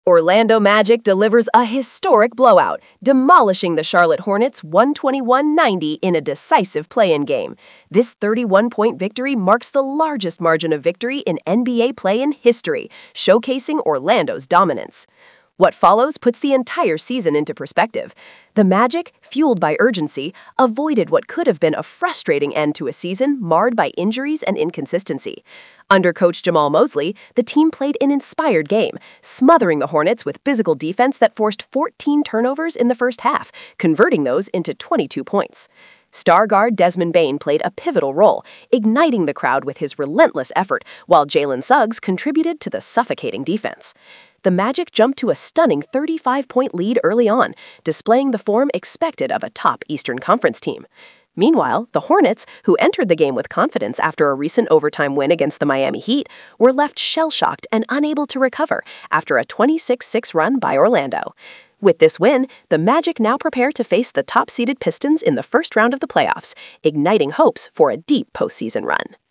Orlando Magic delivers a historic blowout, demolishing the Charlotte Hornets 121-90 in a decisive play-in game. This 31-point victory marks the largest margin of victory in NBA play-in history, showcasing Orlando's dominance. What follows puts the entire season into perspective. The Magic, fueled by urgency, avoided what could have been a frustrating end to a season marred by injuries and inconsistency. Under coach Jamahl Mosley, the team played an inspired game, smothering the Hornets with physical defense that forced 14 turnovers in the first half, converting those into 22 points. Star guard Desmond Bane played a pivotal role, igniting the crowd with his relentless effort, while Jalen Suggs contributed to the suffocating defense. The Magic jumped to a stunning 35-point lead early on, displaying the form expected of a top Eastern Conference team. Meanwhile, the Hornets, who entered the game with confidence after a recent overtime win against the Miami Heat, were left shell-shocked and unable to recover after a 26-6 run by Orlando. With this win, the Magic now prepare to face the top-seeded Pistons in the first round of the playoffs, igniting hopes for a deep postseason run.